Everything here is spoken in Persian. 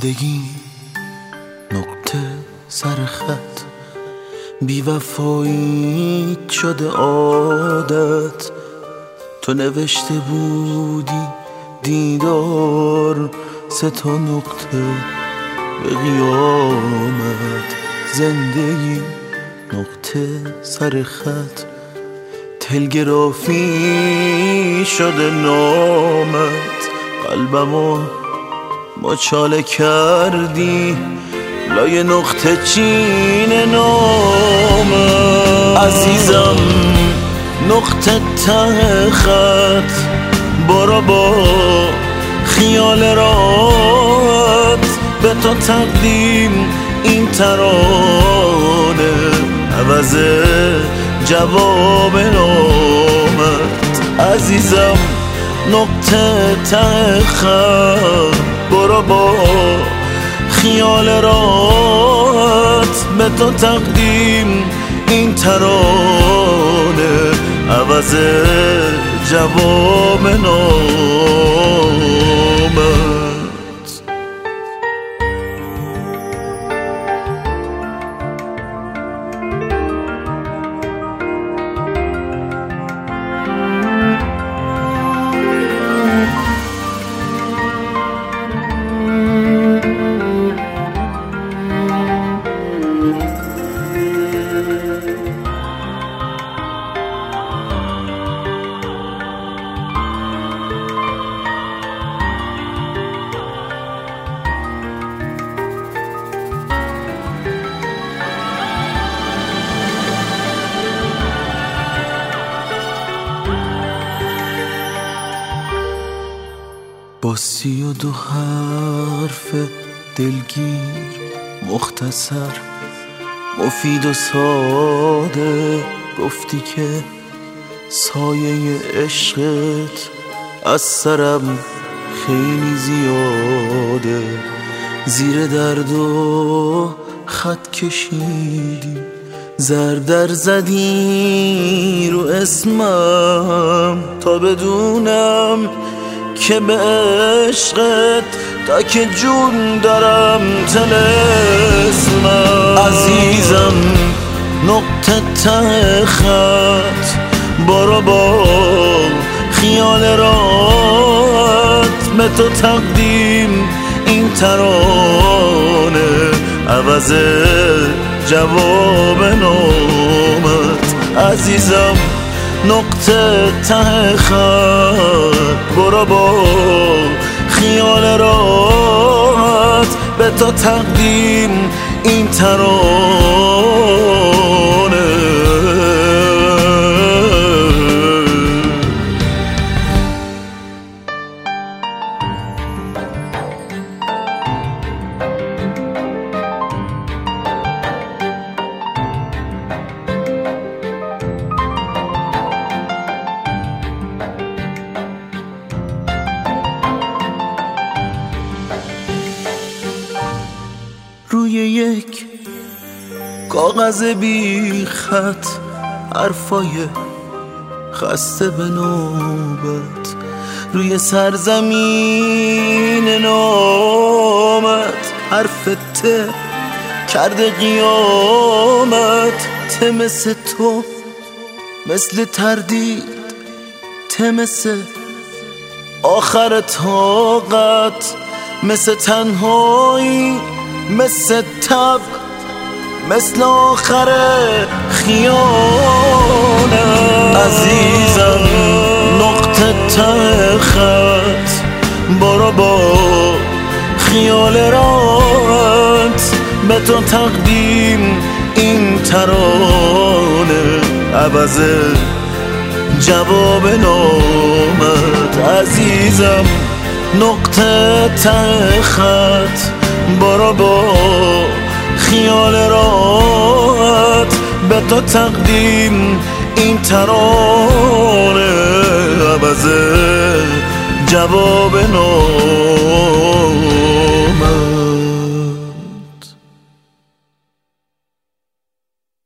زندگی نقطه سر خط، بی‌وفایی شده عادت. تو نوشته بودی دیدار 3 نقطه به قیامت. زندگی نقطه سر خط، تلگرافی شده نامت. قلبمو مچاله کردی لای نقطه چین نامت. عزیزم نقطه ته خط، برو با خیال رات. به تو تقدیم این ترانه، عوض جواب نامت. عزیزم نقطه ته خط، برو با خیال رات. به تو تقدیم این ترانه، عوض جواب نامت. با 32 حرف دلگیر، مختصر، مفید و ساده، گفتی که سایه عشقت از سرم خیلی زیاده. زیر درد و خط کشیدی، زردر زدی رو اسمم تا بدونم که به عشقت تا که جون دارم طلسمم. عزیزم نقطه ته خط، برو با خیال رات. به تو تقدیم این ترانه، عوض جواب نامت. عزیزم نقطه ته خط، برو با خیال رات. به تو تقدیم این ترانه. روی یک کاغذ بی خط، حرفای خسته به نوبت. روی سرزمین نامت، حرف ته کرده قیامت. ته مثل تو، مثل تردید، ته مثل آخر طاقت. مثل تنهایی، مثل تب، مثل آخر خیانه. عزیزم نقطه ته خط، برو با خیال رات. به تو تقدیم این ترانه، عوض جواب نامت. عزیزم نقطه ته خط، برو با خیال رات. به تو تقدیم این ترانه، عوض جواب نامت.